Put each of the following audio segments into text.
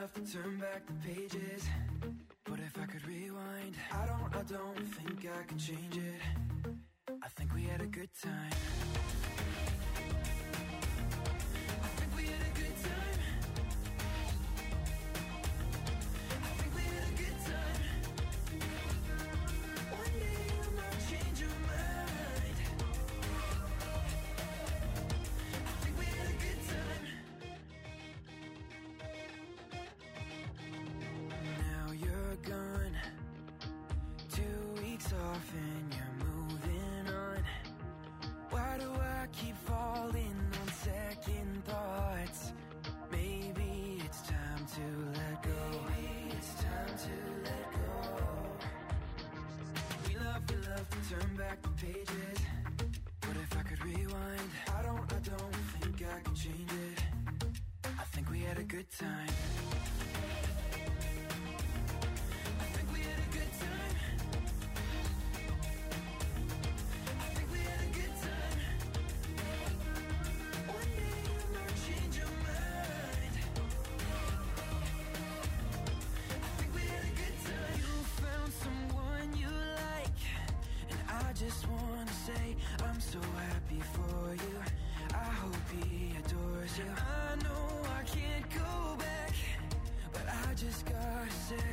love to turn back the pages, but if I could rewind, I don't think I could change it. I think we had a good time. I think we had a good time. I think we had a good time. One day you might change your mind. I think we had a good time. Now you're gone, 2 weeks off and you're moving on. Why do I keep falling on second thoughts? Maybe it's time to let go. Maybe it's time to let go. We love to turn back the pages, but if I could rewind, I don't think I can change it. I think we had a good time. I think we had a good time. I think we had a good time. One day you might change your mind. I think we had a good time. You found someone you like, and I just wanna say I'm so happy for you. I hope he adores you. I know I can't go back, but I just gotta say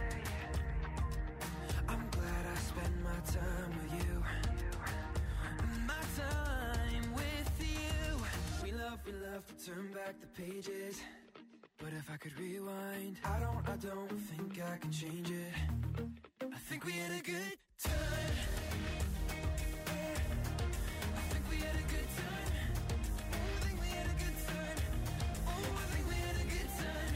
I'm glad I spent my time with you. My time with you. We love to turn back the pages, but if I could rewind, I don't think I can change it. I think we had a good time. I think we had a good time. Oh, I think we had a good time. Oh, I think we had a good time.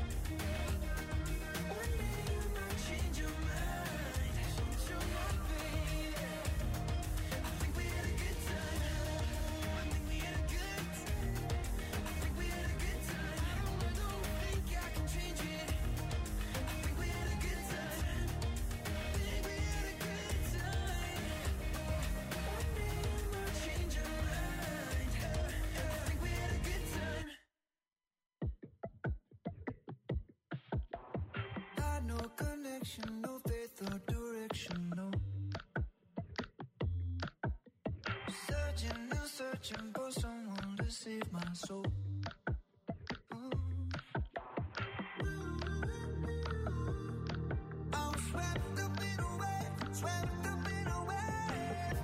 One day you might change your mind. Change your mind, baby. I think we had a good time. I think we had a good time. I think we had a good time. I don't think I can change it. I think we had a good time. I think we had a good time. One day you might change your mind. I think we had a good time. Had no connection, no faith or direction, no. Searching and searching for someone to save my soul. I was swept up in a wave, swept up in a wave.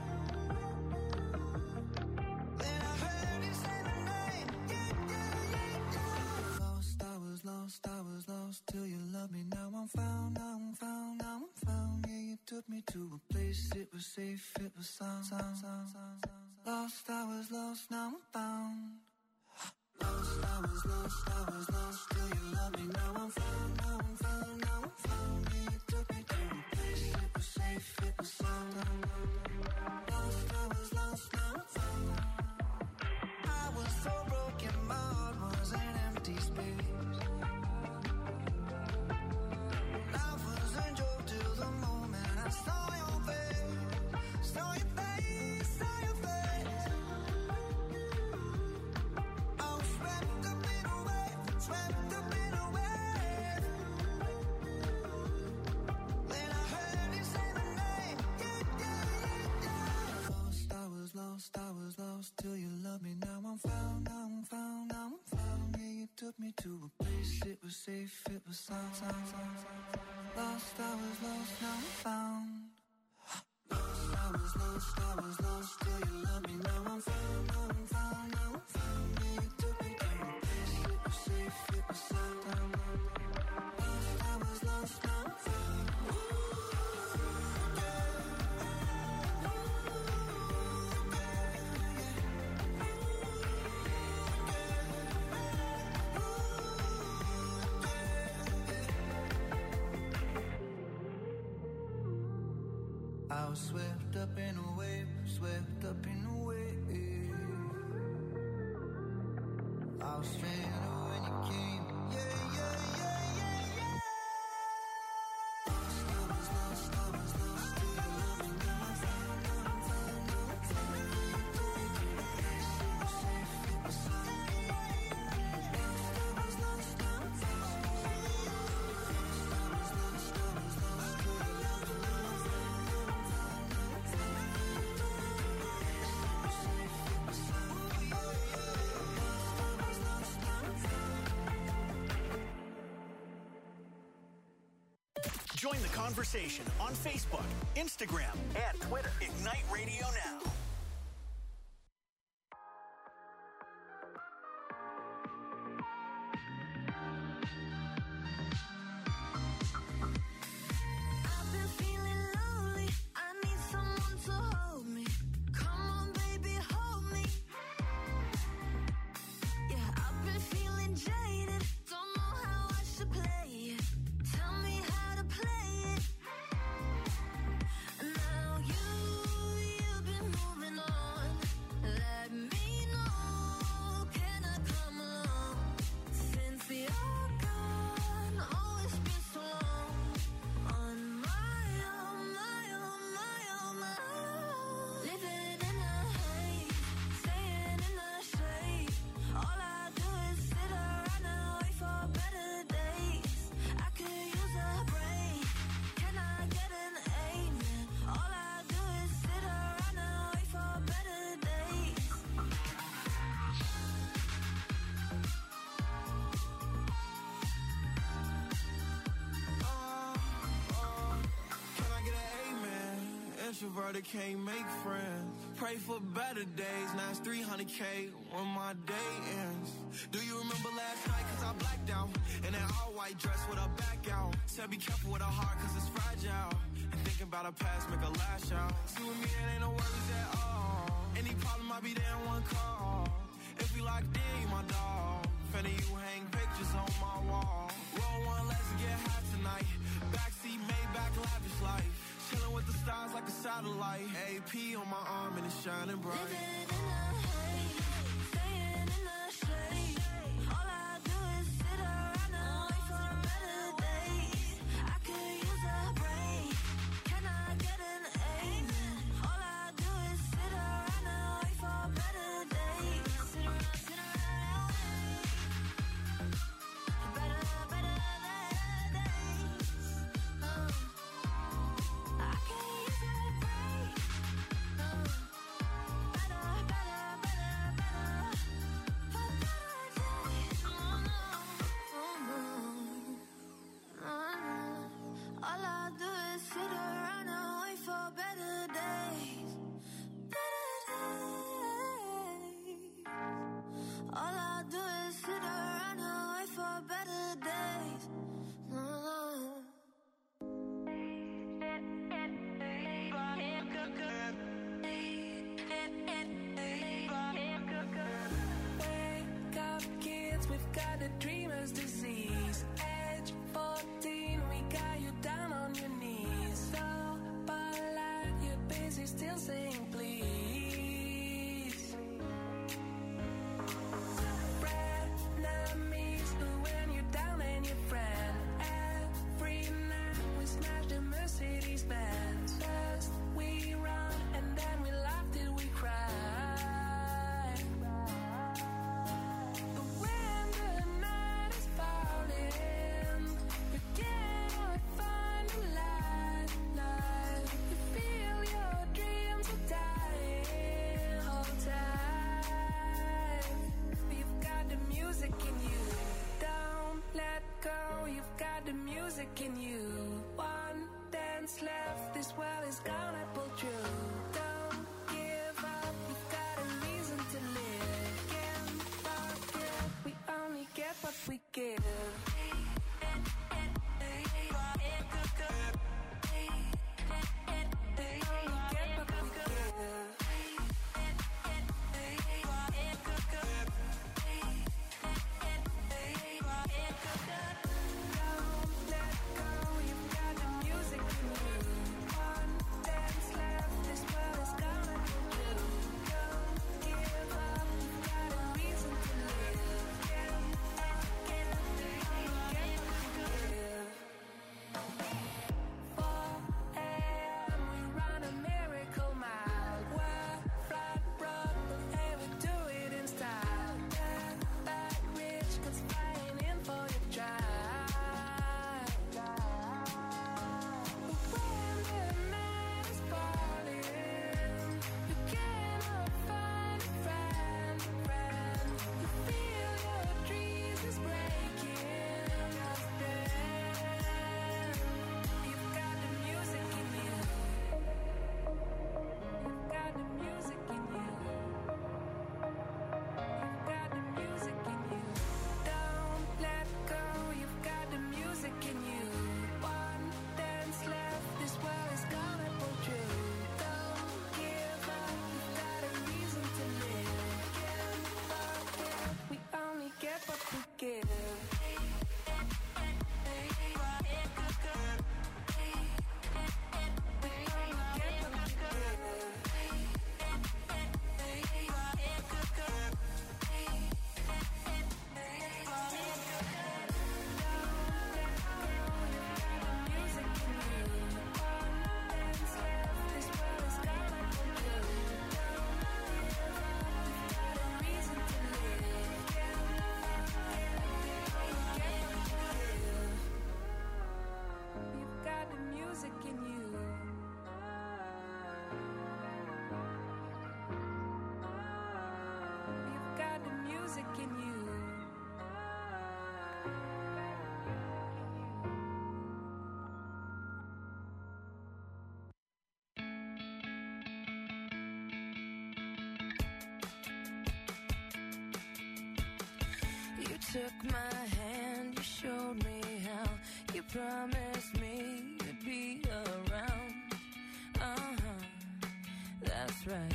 Then I heard you say my name, yeah, yeah, yeah, yeah. Lost, I was lost till you loved me. Now I'm found, now I'm found, now I'm found. Yeah, you took me to a place, it was safe, it was sound. Lost, I was lost, now I'm found. Lost, I was lost till you loved me. Now I'm found, now I'm found, now I'm found. Yeah, you took me to a place, it was safe, it was sound. Lost, I was lost, now I'm found. I was so broken, my heart was an empty space. Life was a joke till the moment I saw your face, saw your face, saw your face. I was swept up in a wave, swept up in a wave. Then I heard you say my name, yeah, yeah, yeah, yeah. Lost, I was lost till you loved me. Now I'm found, now I'm found, now I'm found. Yeah, you took me to a place, it was safe, it was sound. Lost, I was lost, now I'm found. Lost, I was lost till you loved me. Now I'm found, now I'm found, now I'm found. Yeah, you took me to a place, it was safe, it was sound. Lost, I was lost, now I'm found. I was swept up in a wave, swept up in a wave. I was stranded when you came, yeah, yeah, yeah, yeah, yeah. Lost, I was lost, I was lost till you loved me. Now I'm found, now I'm found, now I'm found. Yeah, you took me to a place, it was safe, it was sound. Lost, I was lost, now I'm found. Join the conversation on Facebook, Instagram, and Twitter. Ignite Radio Now. I've been feeling lonely. I need someone to hold me. Come on, baby, hold me. Yeah, I've been feeling jaded. Don't know how I should play it. Tell me how to play it. Now you've been moving on. Let me know. Can I come along? Since you're gone, oh, it's been so long. On my own, my own, my own, my own. Living in a haze, staying in the shade. All I do is sit around and wait for better days. I could use a break. Can I get an amen? All I do is sit around and wait for better days. Can I get an amen? Introverted can't make friends. Pray for better days. Now it's 300K when my day ends. Do you remember last night? Cause I blacked out. In an all white dress with a back out. Said be careful with a heart cause it's fragile. And thinking about a past make a lash out. See with me it ain't no worries at all. Any problem I'll be there in one call. If we locked in, you my dog. Finna you hang pictures on my wall. Roll one, let's get high tonight. Backseat, Maybach, lavish life. Chilling with the stars like a satellite. AP on my arm and it's shining bright. Living in a haze, staying in the shade. All I do is sit around and wait for better days. I could use a break. Can I get an amen? All I do is sit around and wait for better days. Sit around, better days. I could use a break. All I do is sit around and wait for better days. Better days. All I do is sit around and wait for better days. Wake up, kids, we've got a dreamer's disease. Age 14, we got you down on your knees. So polite, you're busy still saying please. Frenemies, who when you're down and your friend. Every night we smash the Mercedes Benz. First we run and then we laugh till we cry. But when the night is falling, you cannot find the light. You feel your dreams are dying. Hold tight. You've got the music in you. Don't let go. You've got the music in you. One dance left. This world is gonna pull through. Don't give up. You've got a reason to live. Can't forget. We only get what we give. Don't let go. took my hand, you showed me how. You promised me you'd be around. That's right.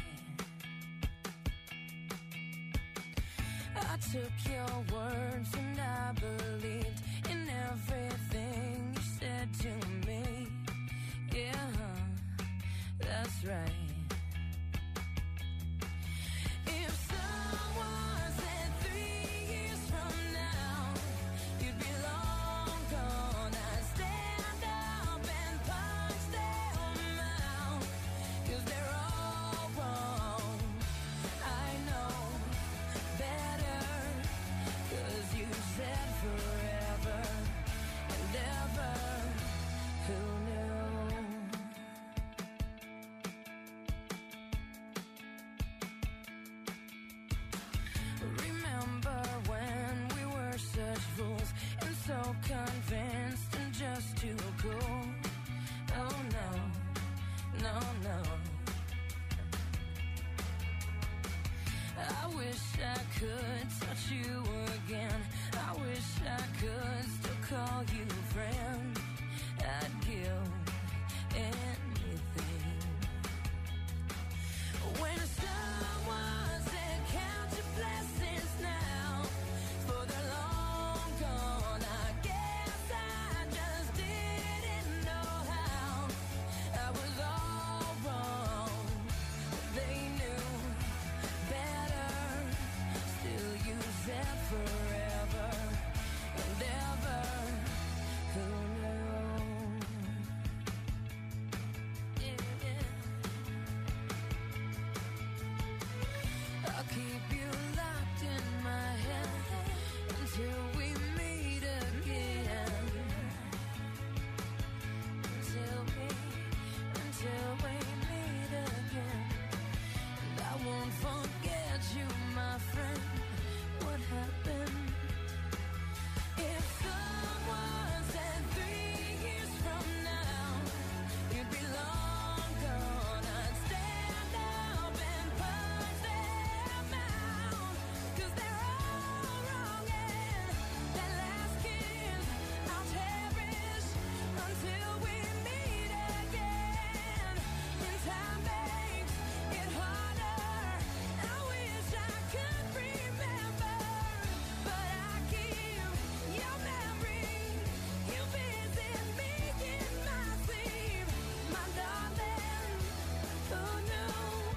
I took your words and I believed in everything you said to me. Yeah, that's right. If someone said 3 years from now you'd be long gone, I'd stand up and punch them out, 'cause they're all wrong. I know better, 'cause you said forever and ever. Who knew? Remember when we were such fools and so convinced and just too cool? Oh no, no, no. I wish I could touch you again. I wish I could still call you friend. I'd give anything. When someone said count your blessings now, for they're long gone, I guess I just didn't know how. I was all wrong. They knew better. Still you said forever and ever. Who knew? Yeah, yeah. I'll keep you locked in my head until we meet again. Until we meet again. And I won't forget you, my friend. What happened? If someone said 3 years from now you'd be long gone, I'd stand up and punch them out, 'cause they're all wrong, and that last kiss I'll cherish until we meet again. And time makes it harder. I wish I could remember, but I keep your memory. You visit me in my sleep, my darling. Who knew?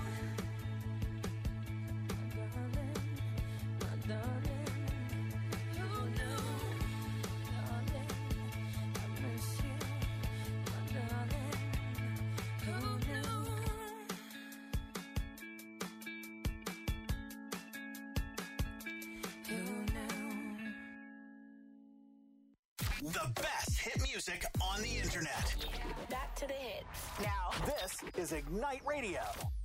My darling, who knew? Darling, I miss you, my darling. Who knew? Who knew? The best hit music on the internet. Back to the hits. Now, this is Ignite Radio.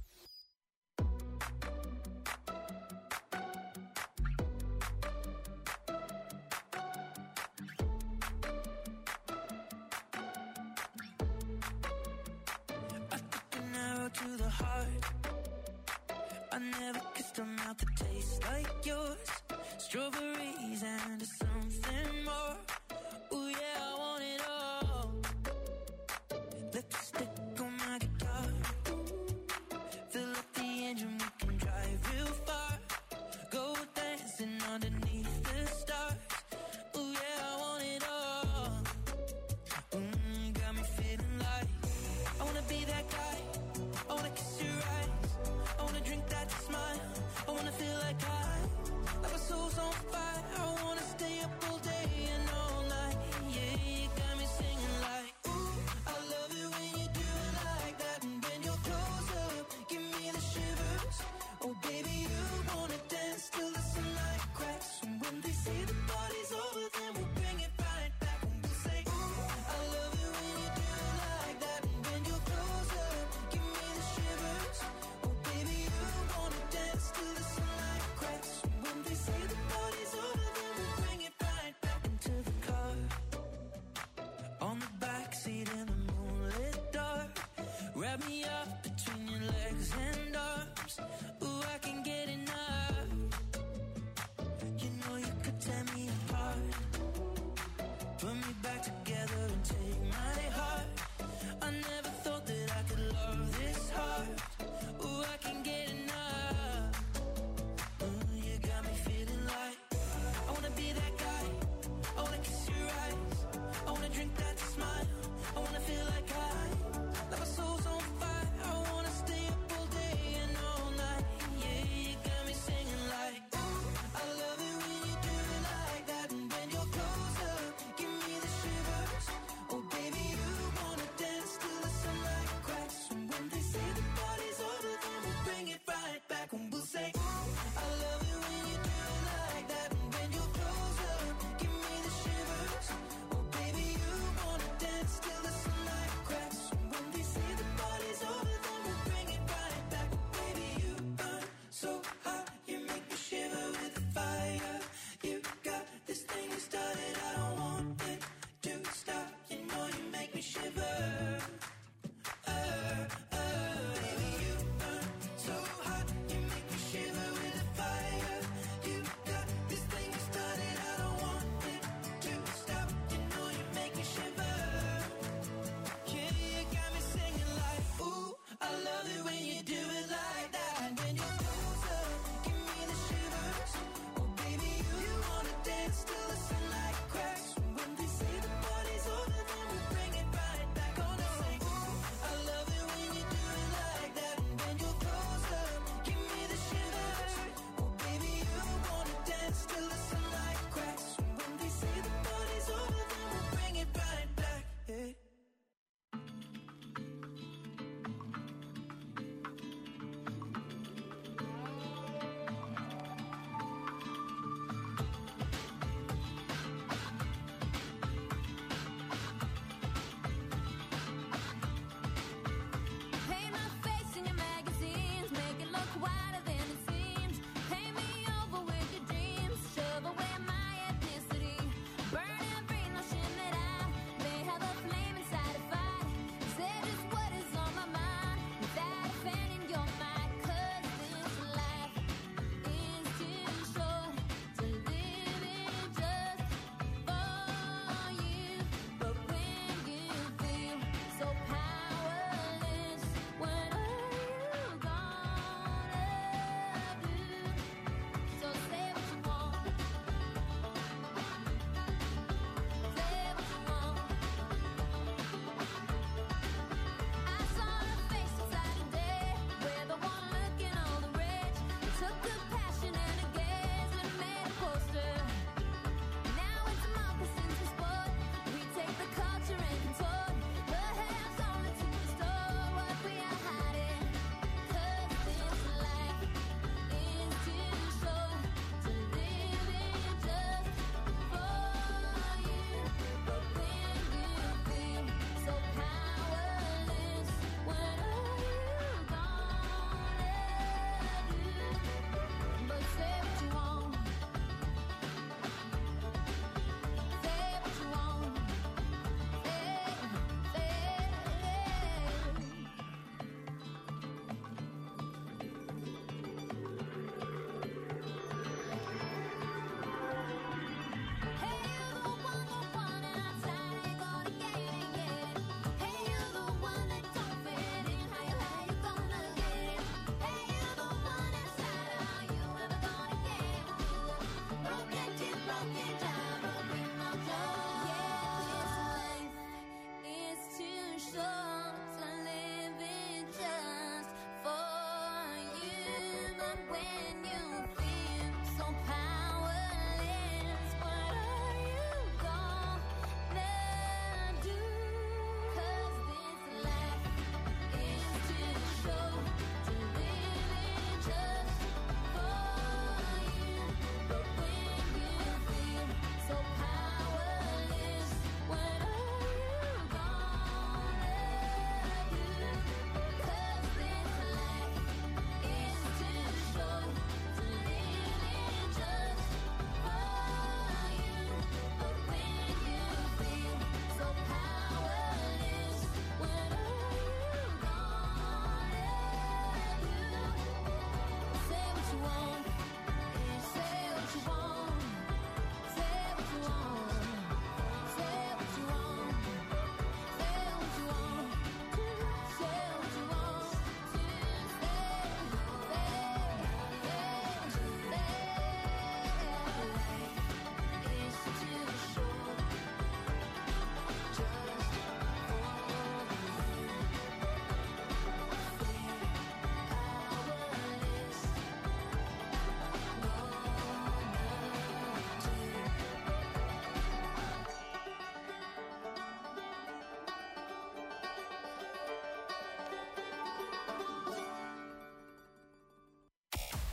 I took an arrow to the heart. I never kissed a mouth that tastes like yours. Strawberries and something more. Ooh yeah, I want it all. Lipstick on my guitar. Fill up the engine, we can drive real far. Go dancing underneath the stars. Ooh yeah, I want it all. Got me feeling like I wanna be that guy. I wanna kiss your eyes. I wanna drink that smile. I wanna feel like my soul's on fire. I wanna stay up all day and all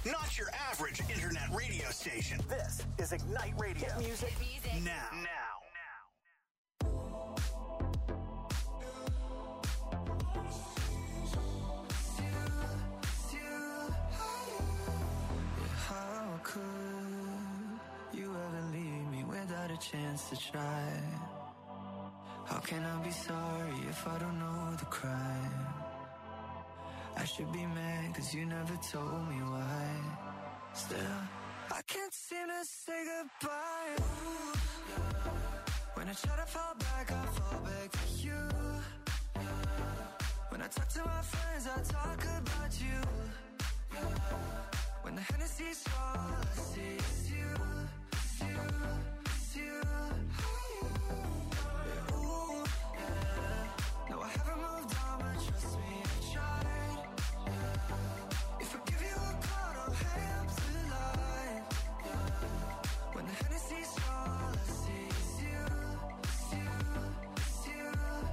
Not your average internet radio station. This is Ignite Radio. Hit music now. How could you ever leave me without a chance to try? How can I be sorry if I don't know the crime? I should be mad cause you never told me why. Still, I can't seem to say goodbye. Ooh, yeah. When I try to fall back, I fall back to you. Yeah. When I talk to my friends, I talk about you. Yeah. When the Hennessy's strong, all I see is you. It's you, it's you. Yeah, ooh, yeah. No, I haven't moved on, but trust me, I tried. Yeah. If I give you a call, don't hang up the line. Yeah. When the Hennessy's strong, all I see is you. It's you, it's you.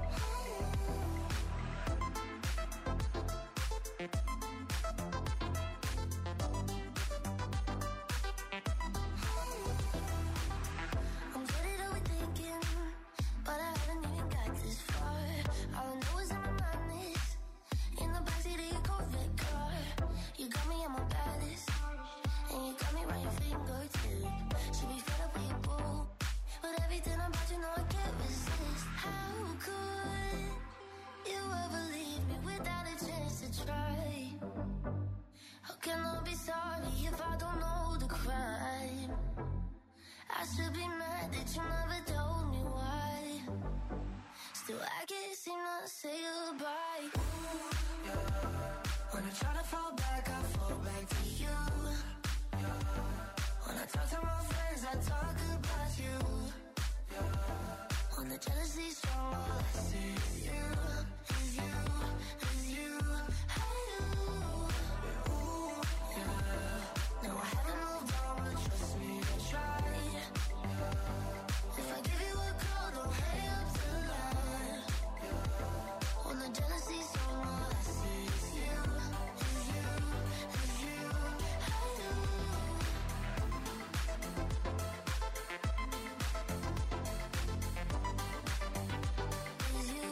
I'm good at overthinking, but I haven't even got this far. All I know is I'm honest. In the backseat of your Corvette car, you got me at my baddest, and you got me right your fingertip. Should be fed up with your boo, but everything about you know I can't resist. How could you ever leave me without a chance to try? How can I be sorry if I don't know the crime? I should be mad that you never told me why. Still, I can't seem to say goodbye. Ooh, yeah. When I try to fall back, I fall back to you. Yeah. When I talk to my friends, I talk about you. Yeah. When the jealousy's strong, all I see is you. Is you, is you. Hey, you. Yeah, ooh, yeah. No, I haven't moved on, but trust me, I tried. If I give you a call, don't hang up the line. When the jealousy's strong, all I see is you. Is you, is you. Hey, you. Is you,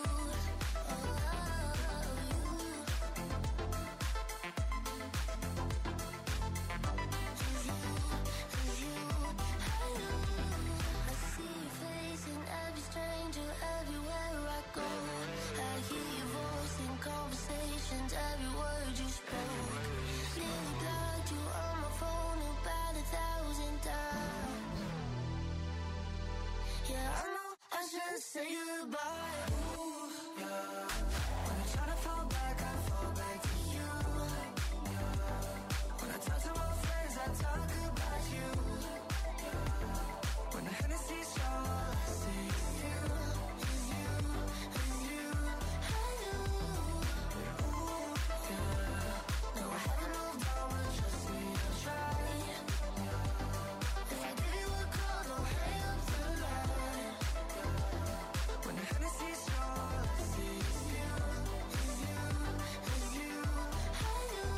I see your face in every stranger everywhere I go. I hear your voice in conversations, every word you spoke. Nearly blocked you on my phone about 1,000 times. Yeah, I know I should say goodbye. Ooh, yeah. When I try to fall back, I fall back to you. Yeah. When I talk to my friends, I talk about you. When the Hennessy's strong, all I see is you. Is you, is you. Hey, you. Yeah, ooh, yeah. No, I haven't moved on, but trust me, I tried. If I give you a call, don't hang up the line. When the Hennessy's strong, all I see is you. Is you, is you. Hey, you.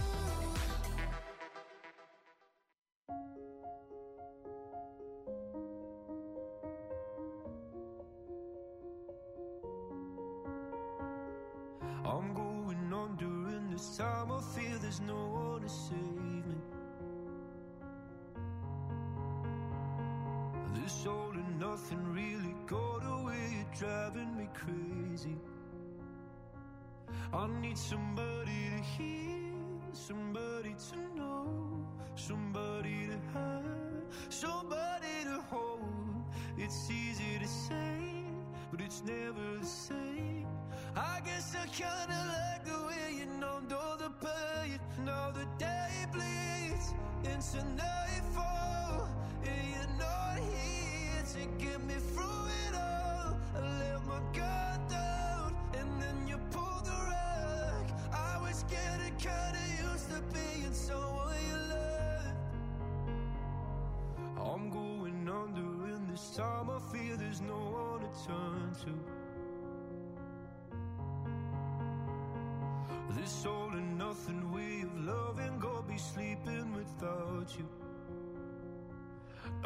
I'm going on during this time. I feel there's no one to save me. This all and nothing really got away. You're driving me crazy. I need somebody to hear, somebody to know, somebody to have, somebody to hold. It's easy to say, but it's never the same. I guess I kinda like the way you numbed all the pain. Now the day bleeds into nightfall, and you're not here to get me through it all. I let my guard down, and then you pulled the rug. I was getting kinda used to being someone you loved. I'm going under, and this time I feel there's no one to turn to. This all and nothing way of loving, go be sleeping with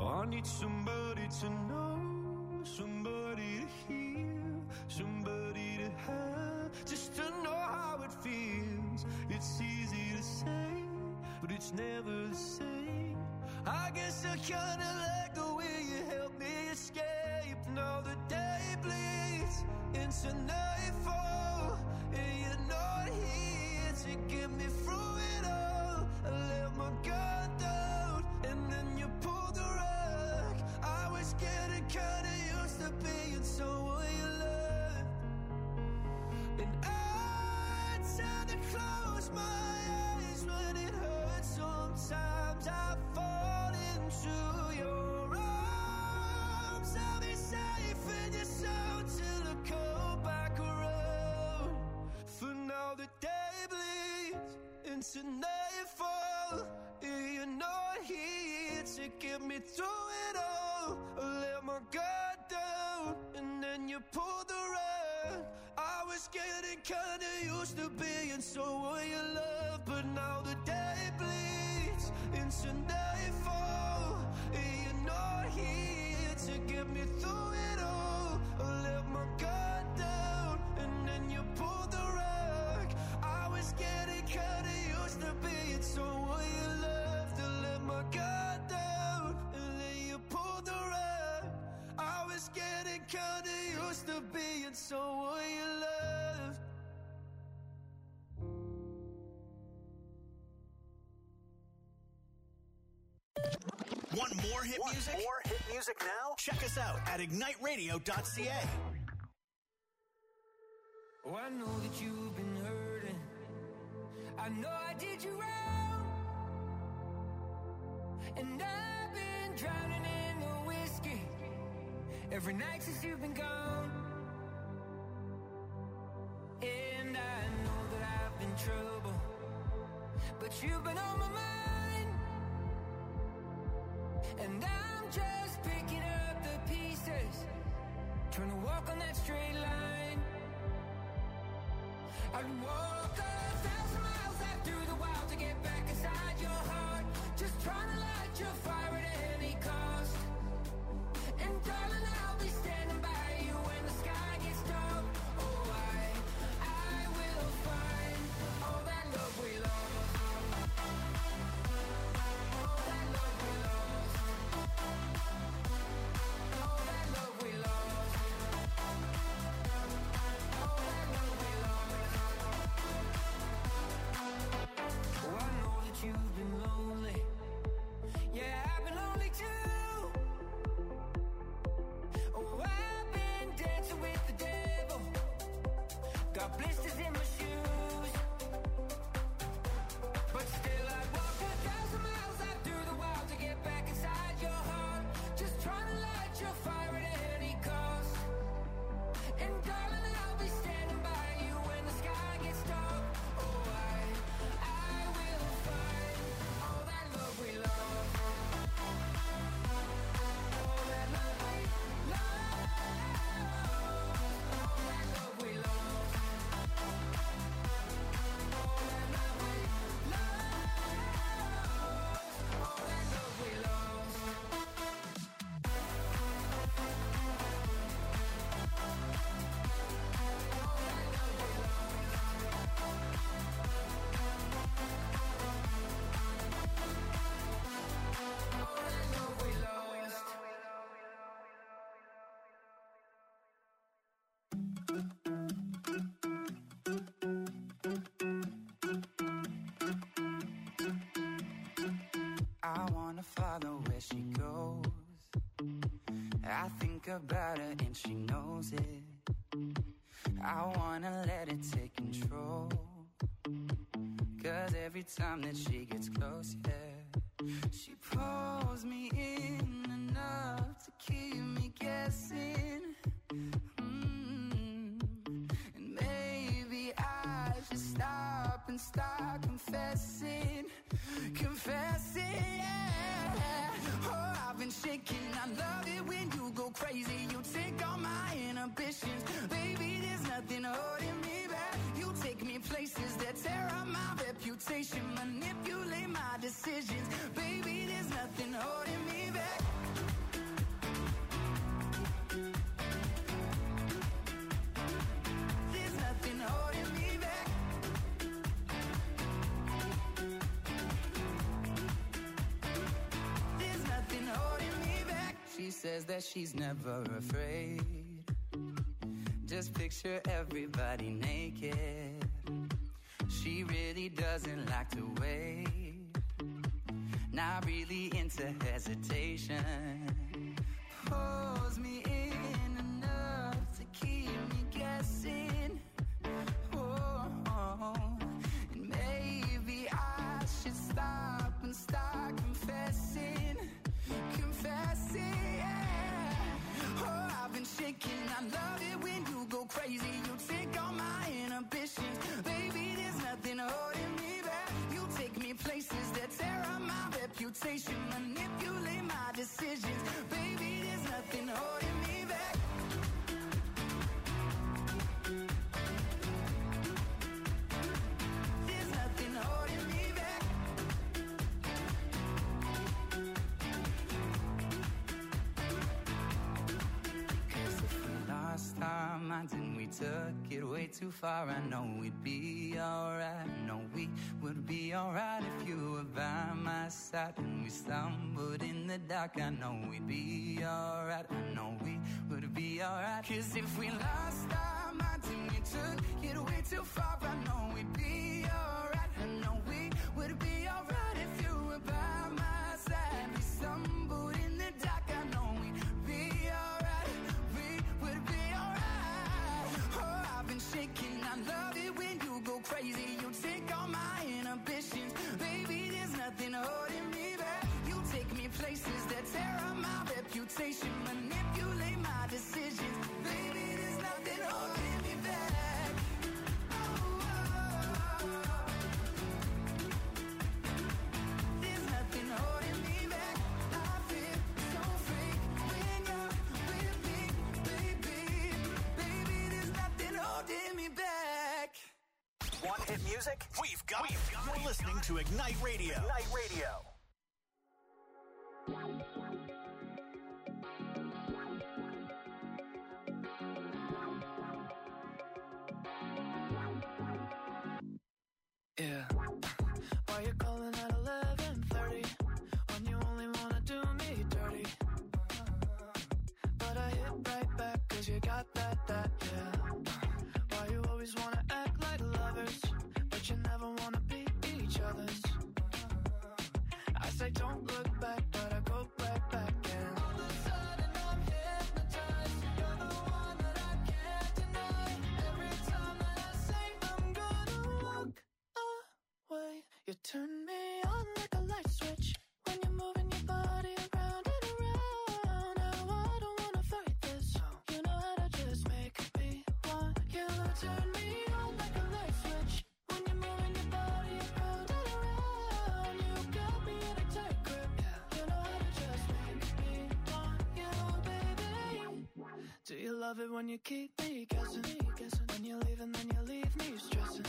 I need somebody to know, somebody to hear, somebody to have, just to know how it feels. It's easy to say, but it's never the same. I guess I kinda like the way you help me escape. Now the day bleeds into nightfall, and you're not here to get me through it all. I let my guard down, and then you pulled the rug. I was getting kinda used to being someone you loved, and I tend to close my eyes when it hurts. Sometimes I fall into your arms. I'll be safe in your soul till I come back around. For now the day bleeds into nightfall, and you're not here to get me through it all. I let my guard down, and then you pulled the rug. I was getting kinda used to being someone you love, but now the day bleeds into nightfall, and you're not here to get me through it all. I let my guard down, and then you pulled the rug. I was getting kinda used to being someone you loved. I let my guard down, and then you pulled the rug. I was getting kinda used to being someone you loved. Want more hit music? More hit music now? Check us out at igniteradio.ca. Oh, I know that you've been hurting. I know I did you wrong, and I've been drowning in the whiskey every night since you've been gone. And I know that I've been trouble, but you've been on my mind, and I'm just picking up the pieces, trying to walk on that straight line. I'd walk 1,000 miles out through the wild to get back inside your heart, just trying to light your fire at any cost. And darling, I'll be standing by you when the sky gets dark. Oh, I will find all that love we lost, all that love we lost, all that love we lost, all that love we lost. Oh, I know that you've been lonely. Yeah, I've been lonely too. Oh, I've been dancing with the devil, got blisters in my shoes, but still I'd walk 1,000 miles out through the wild to get back inside your heart, just trying to light your fire at any cost. And darling, I'll be standing by you when the sky gets dark. Oh, I will find all that love we lost, all that love we lost, all that love we lost, all that love we lost, all that love we lost. I wanna follow where she goes. I think about her and she knows it. I wanna let it take control, 'cause every time that she gets close, yeah, she pulls me in enough to keep me guessing. And maybe I should stop and start confessing, yeah. Oh, I've been shaking. I love it when you go crazy. You take all my inhibitions, baby. There's nothing holding me back. You take me places that tear up my reputation, manipulate my decisions, baby. There's nothing holding me back. says that she's never afraid. Just picture everybody naked. She really doesn't like to wait. Not really into hesitation. Pulls me in enough to keep me guessing. And maybe I should stop and start confessing, yeah. Oh, I've been shaking. I love it when you go crazy. You take all my inhibitions, baby. There's nothing holding me back. You take me places that tear up my reputation, manipulate my decisions, baby. There's nothing holding me back. There's nothing holding me back. Cause if we lost our minds and we took it way too far, I know we'd be alright. I know we would be alright if you were by my side. And we stumbled in the dark, I know we'd be alright. I know we would be alright. Cause if we lost our minds and we took it way too far, I know we'd be alright. I know we would be alright if you were by my side. We stumbled in the dark, I know we'd be alright. We would be alright. Oh, I've been shaking. I love it when you go crazy. You take all my inhibitions, baby. There's nothing holding me back. You take me places that tear up my reputation, manipulate my decisions, baby. There's nothing holding me back. Oh, there's nothing holding me back. I feel so free when you're with me, baby. Baby, there's nothing holding me back. Want hit music? We've got it. You're listening to Ignite Radio. Ignite Radio. Yeah. Why you calling at 11:30 when you only wanna do me dirty? But I hit right back 'cause you got that, yeah. Why you always wanna act like lovers, but you never wanna be each other's? I say don't look back, but I go right back and all of a sudden I'm hypnotized. You're the one that I can't deny. Every time that I say I'm gonna walk away, you turn me on like a light switch when you're moving your body around and around. Now I don't wanna fight this. You know how to just make me want you. Turn me on like a light switch when you're moving your body around and around. You got me in a tight grip. You know how to just make me want you, baby. Do you love it when you keep me guessing? When you leave and then you leave me stressing.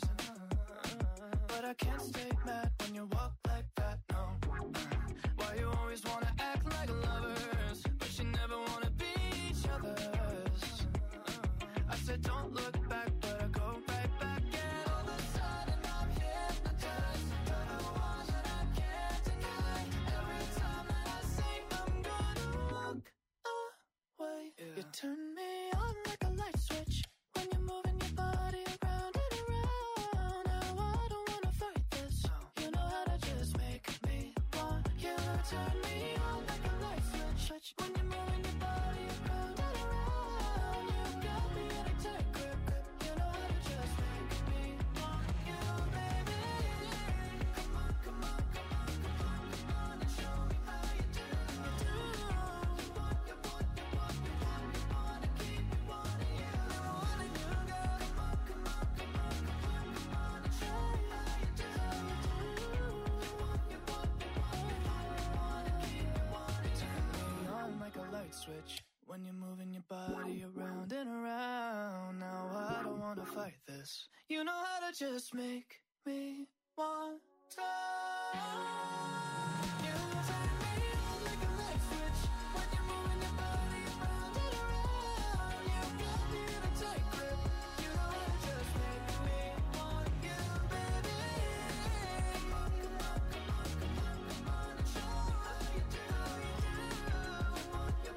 But I can't stay mad when you walk like that, no. Why you always wanna act like lovers, but you never wanna be each other's? I said don't look back, but I go right back and all of a sudden I'm hypnotized. You're the one that I can't deny. Every time that I say I'm gonna walk away, you turn me on like a light switch when you're moving your body around and around. Now I don't wanna fight this. You know how to just make me want you. Turn me on like a light switch when you're moving your body around and around. You got me in a tight grip. You know how to just make me want you, baby. Come on, come on, come on, come on, come on and show me how you do. You want, you want, you want, you want, you wanna keep me wanting you. Wanting you, girl. Come on, come on, come on, come on, come on and show me how you do. You want, you want, you want, you want, you wanna keep me wanting you. Turn me on like a light switch when you're moving your body around and around. Now I don't wanna fight this. You know how to just make me want to. You turn me on like a light switch when you're moving your body around and around. You got me in a tight grip. You know how to just make me want you, baby. Come on, come on, come on, come on, come on and show me how you do. You want, you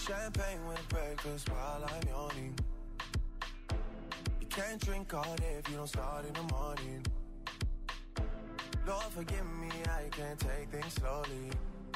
Champagne with breakfast while I'm yawning. You can't drink all day if you don't start in the morning. Lord forgive me, I can't take things slowly.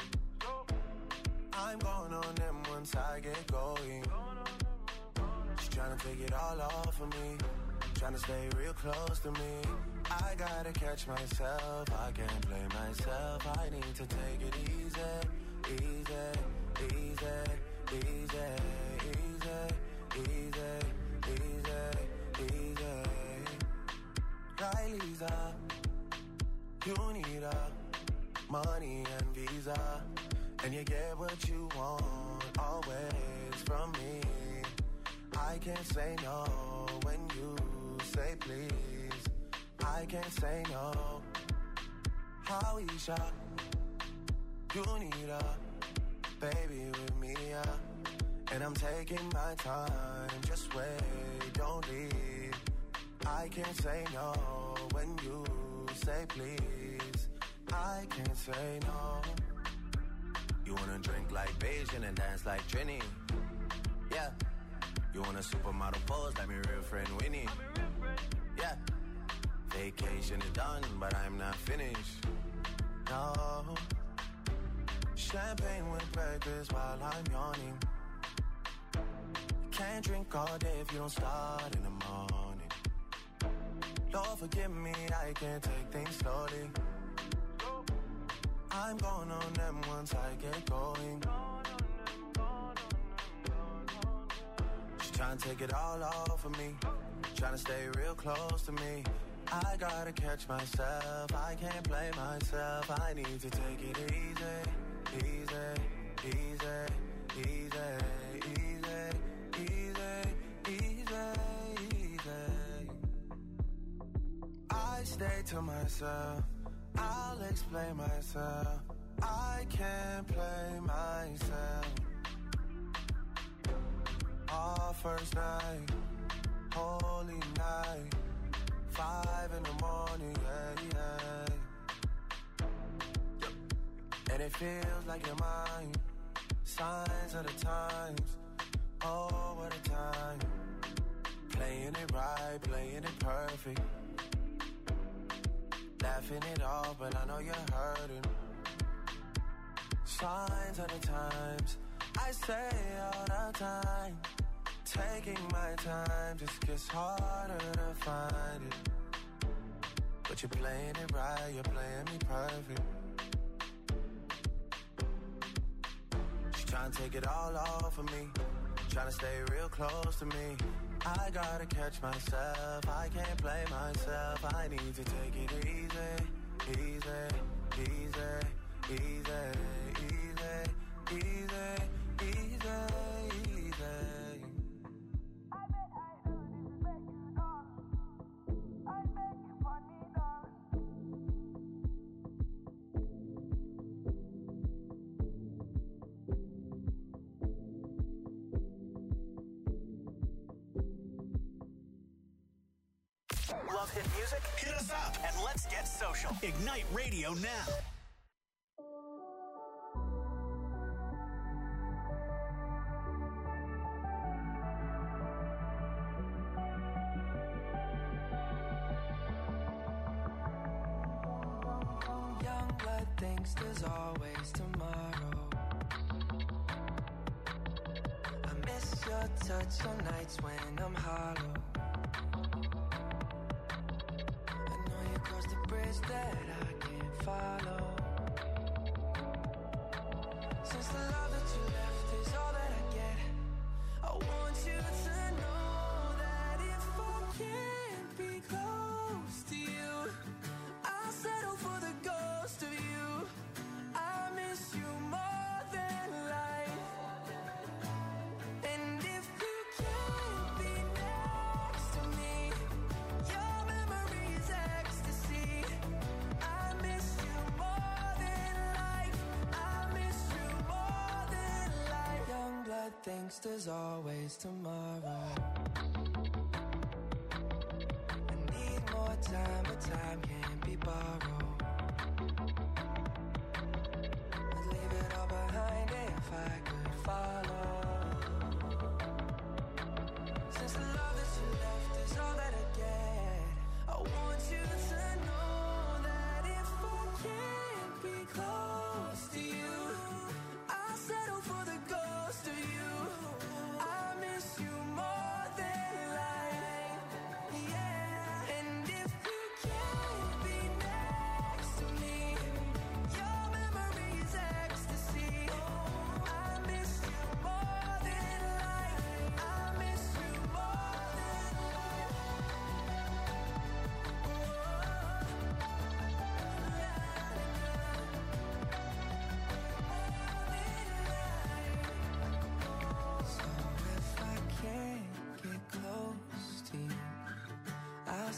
I'm going on them once I get going. She's trying to take it all off of me, trying to stay real close to me. I gotta catch myself, I can't blame myself. I need to take it easy, easy, easy, easy, easy, easy, easy, easy. Riley's you need money and visa, and you get what you want always from me. I can't say no when you say please. I can't say no. Howisha, you need baby with me, and I'm taking my time. Just wait, don't leave. I can't say no when you say please. I can't say no. You wanna drink like Beijing and dance like Trini? Yeah. You want a supermodel pose like my real friend Winnie? Yeah. Vacation is done, but I'm not finished. No. Champagne with breakfast while I'm yawning. You can't drink all day if you don't start in the morning. Lord forgive me, I can't take things slowly. I'm going on them once I get going. She's trying to take it all off of me, trying to stay real close to me. I gotta catch myself, I can't blame myself. I need to take it easy, easy, easy, easy, easy, easy, easy, easy. I stay to myself, I'll explain myself. I can't play myself. Our first night, holy night, 5 in the morning, yeah, yeah. And it feels like you're mine. Signs of the times, oh, what a time. Playing it right, playing it perfect. Laughing it off, but I know you're hurting. Signs of the times, I say all the time. Taking my time just gets harder to find it. But you're playing it right, you're playing me perfect. She's trying to take it all off of me, trying to stay real close to me. I gotta catch myself, I can't play myself. I need to take it easy, easy, easy, easy, easy, easy, easy, easy. Love hit music? Hit us up and let's get social. Ignite Radio now. Young blood thinks there's always tomorrow. I miss your touch on nights when I'm hollow. Cross the bridge that I can't follow. Since the love that you left is all that I get, I want you to know that if I can't be close to you, I'll settle for the ghost of you. I miss you more than life. And if you can't be next to me, your memory is ecstasy. I miss you more than life. I miss you more than life. Young blood thinks there's always tomorrow. I need more time, but time can't be borrowed. I'd leave it all behind if I could follow.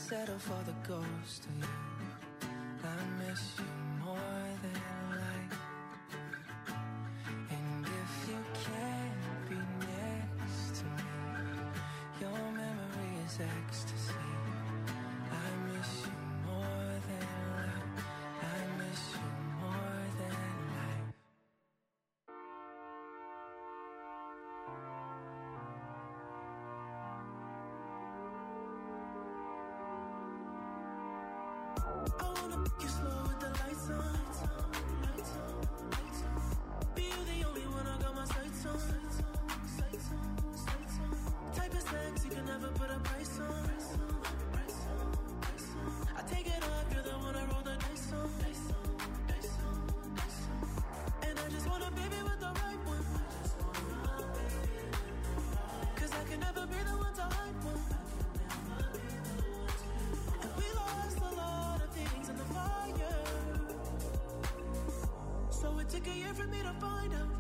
settle for the ghost of you. I miss you more than life. And if you can't be next to me, your memory is ecstasy. I miss you more than life. I miss you more than life. I wanna make you slow with the lights on. Be you the only one I got my sights on. Type of sex you can never put a price on. I take it off, you're the one I roll the dice on. And I just want a baby with the right one. Cause I can never be the one to hype one. And we lost a lot of things in the fire. So it took a year for me to find out.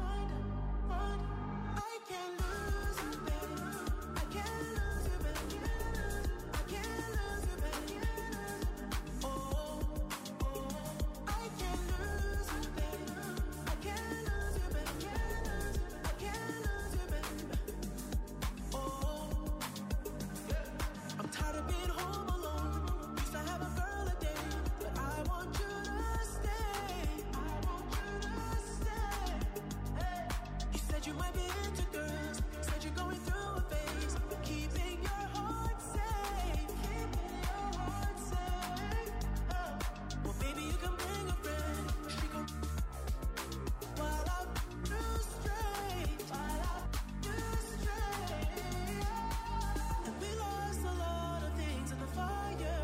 I can't lose you, baby. I can't lose you, baby. I can't lose you, baby. Oh, I can't lose you, baby. I can't lose you, baby. I can't lose you, baby. Oh, I'm tired of being home alone. Used to have a girl a day, but I want you to stay. I want you to stay. Hey. You said you might be into girls. Said you're going through a phase. Keeping your heart safe. Keeping your heart safe. Oh. Well, maybe you can bring a friend. She gon' while I do straight. While I do straight. And we lost a lot of things in the fire.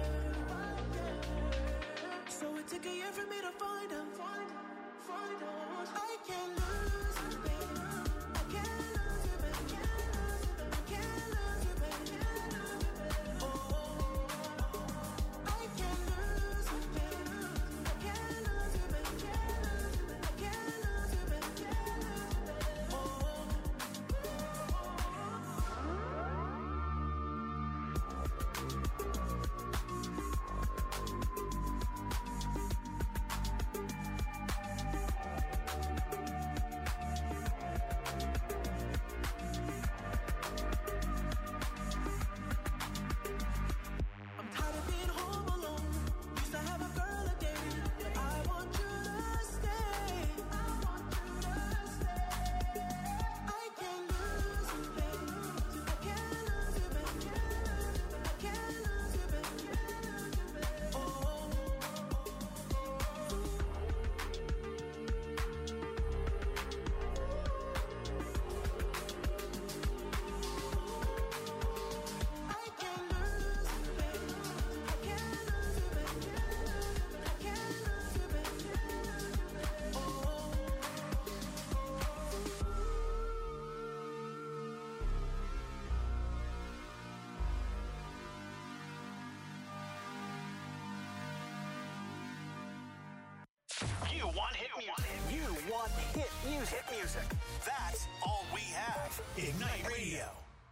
So it took a year for me to find out. I can't lose you, baby. I can't lose you, baby. I can't lose you, baby. Oh, I can't lose you, baby. I can't lose you, baby. I can't lose you, baby. I'm tired of being home alone. Used to have a girl a day, but I want you to stay. I want you to stay. I can't lose you, baby. I can't lose you, baby. I can't lose you, baby. Oh. I can't lose you, baby. I can't lose you, baby. I can't lose you, baby. Oh. You want hit music. You want hit music. Hit music. That's all we have. Ignite Radio.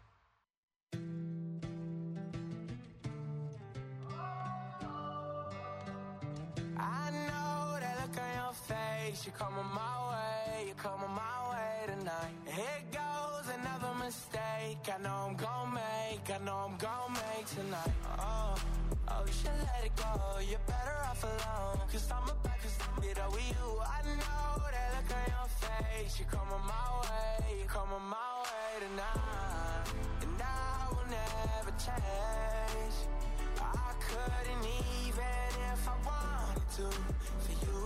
I know that look on your face. You're coming my way. You're coming my way tonight. Here goes another mistake. I know I'm gon' make. I know I'm gon' make tonight. Oh, you should let it go. You're better off alone. Cause I'm about to get over you. I know that look on your face. You're coming my way. You're coming my way tonight. And I will never change. I couldn't even if I wanted to for you.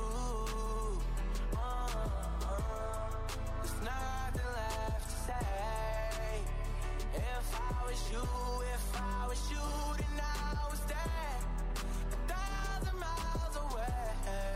There's nothing left to say. If I was you, then I was there 1,000 miles away.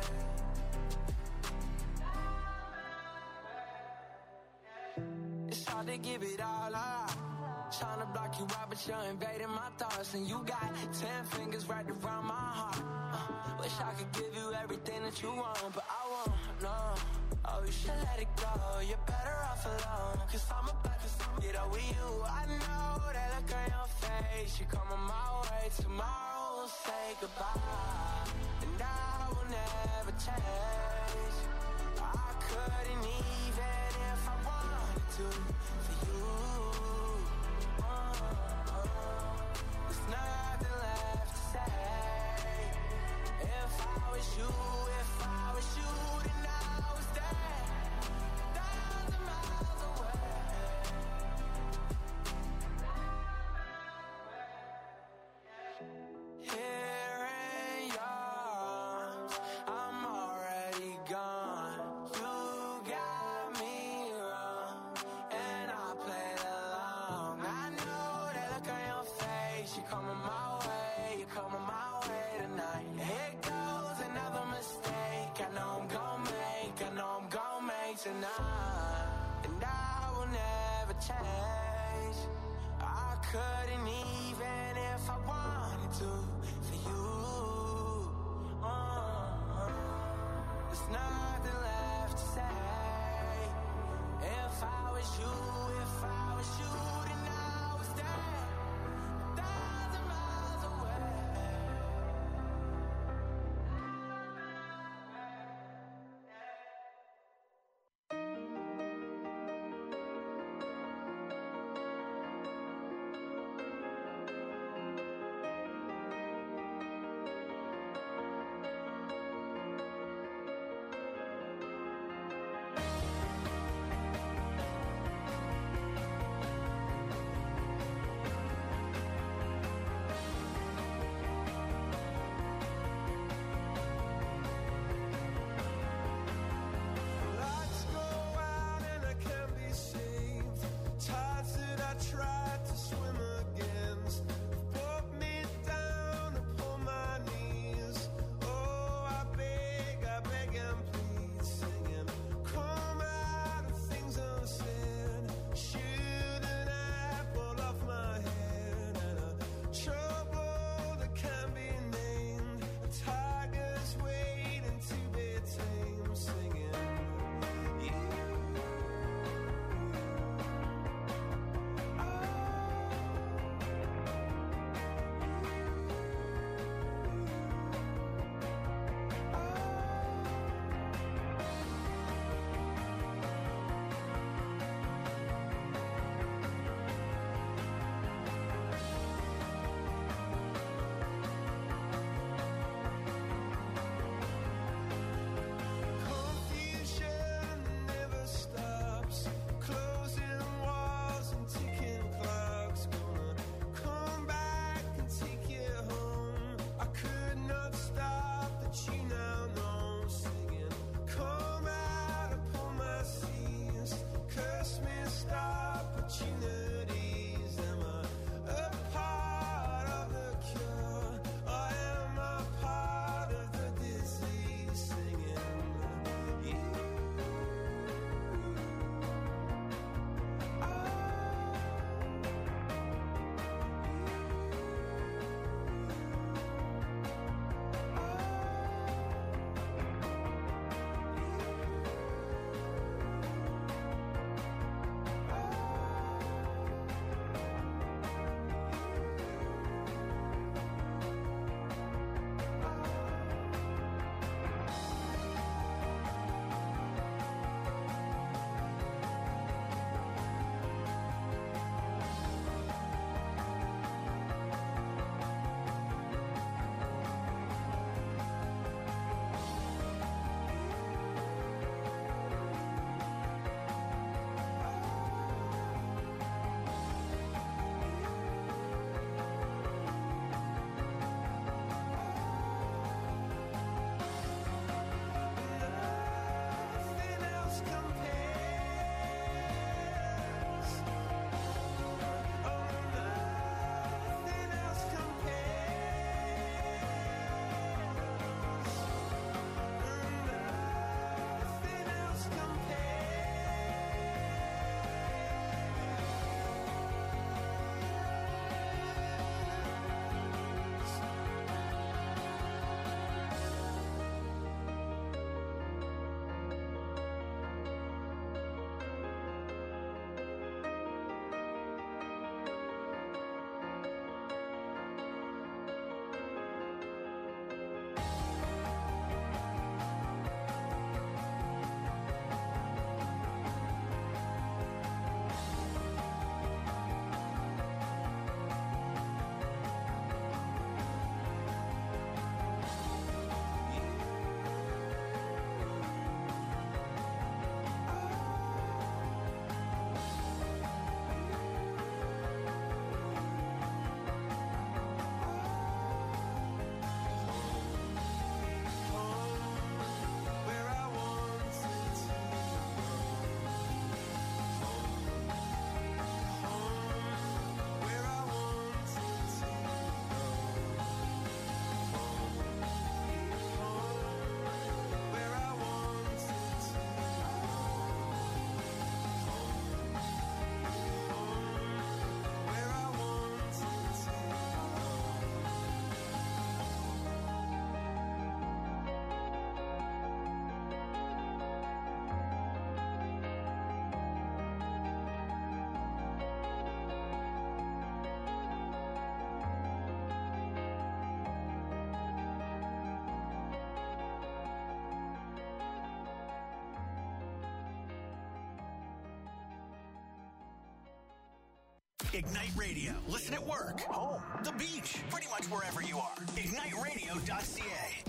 It's hard to give it all up. Trying to block you out, but you're invading my thoughts. And you got 10 fingers right around my heart. Wish I could give you everything that you want, but I won't, no. Oh, you should let it go. You're better off alone. Cause I'm about to get over you. I know that look on your face. You're coming my way tomorrow will say goodbye, and I will never change. I couldn't even if I wanted to for you. There's nothing left to say. If I was you, then I was there, 1,000 miles away. Here in your arms, I'm already gone. You got me wrong, and I played along. I know that look on your face. You're coming my way tonight. Here goes another mistake. I know I'm gon' make tonight, and I will never change. I couldn't even if I wanted to for you. There's nothing left to say. If I was you, then I was there, 1,000 miles away. Ignite Radio. Listen at work, home, the beach, pretty much wherever you are. IgniteRadio.ca.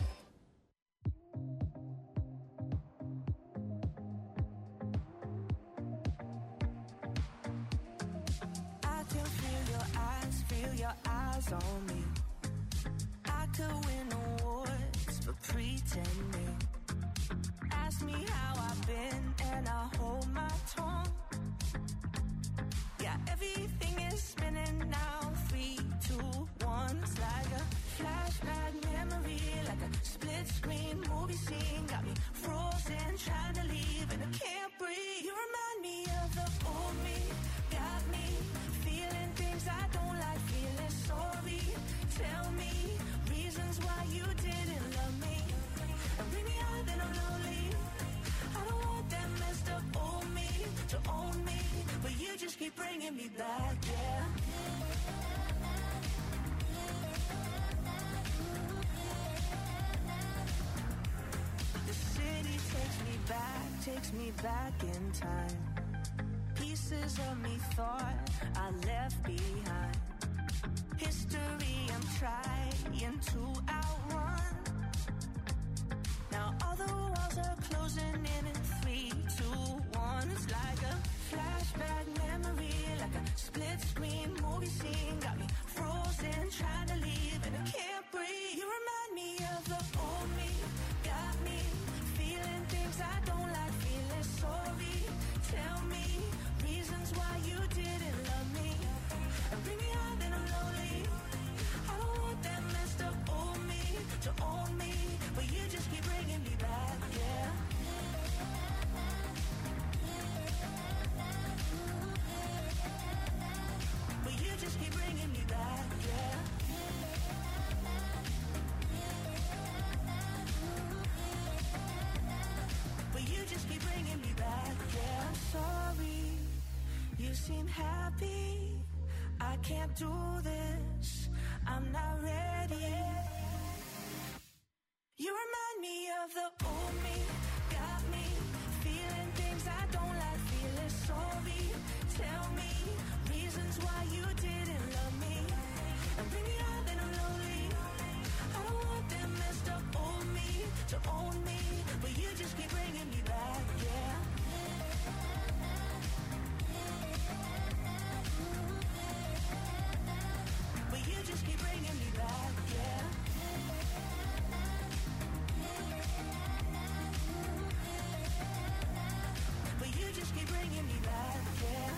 I can feel your eyes on me. I could win awards for pretending. Ask me how I've been and I hold my tongue. Yeah, everything is spinning now. 3, 2, 1. It's like a flashback memory, like a split screen movie scene. Got me frozen, trying to leave and I can't breathe. You remind me of the old me. Got me feeling things I don't like, feeling sorry. Tell me reasons why you didn't love me. And bring me out then I'm lonely. I don't want that messed up old me to own me, but you just keep bringing me back, yeah. The city takes me back in time. Pieces of me thought I left behind. History I'm trying to outrun. Now all the walls are closing in 3, 2, 1. It's like a flashback memory, like a split screen movie scene. Got me frozen, trying to leave and I can't breathe. You remind me of the old me. Got me feeling things I don't like, feeling sorry. Tell me reasons why you didn't love me. And bring me out then I'm lonely. I don't want that messed up old me to own me, but you just keep bringing me back, yeah. But you just keep bringing me back, yeah. But you just keep bringing me back, yeah. I'm sorry, you seem happy. I can't do this, I'm not ready. You remind me of the old me. Got me feeling things I don't like, feeling sorry. Tell me reasons why you didn't love me. And bring me out then I'm lonely. I don't want that messed up old me to own me, but you just keep bringing me back, yeah. But you just keep bringing me back, yeah. But you just keep bringing me back, yeah.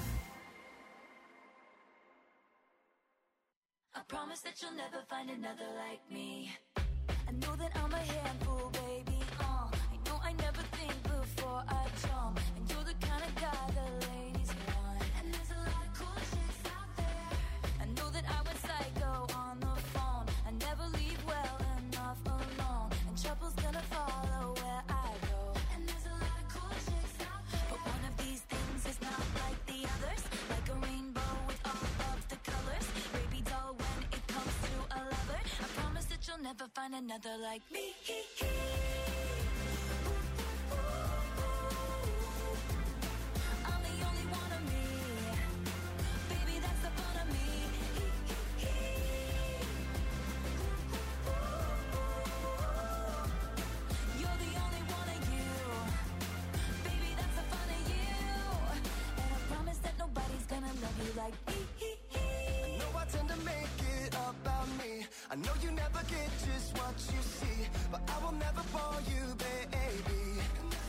I promise that you'll never find another like me. I know that I'm a handful, baby. I know I never think before I jump, and you're the kind of guy the ladies want. And there's a lot of cool chicks out there. I know that I went psycho on the phone. I never leave well enough alone, and trouble's gonna follow where I go. And there's a lot of cool chicks out there, but one of these things is not like the others. Like a rainbow with all of the colors. Baby doll, when it comes to a lover, I promise that you'll never find another like me. I'm the only one of me. Baby, that's the fun of me. You're the only one of you. Baby, that's the fun of you. And I promise that nobody's gonna love you like me. I know I tend to make it about me. I know you never get just what you see, but I will never bore you, baby.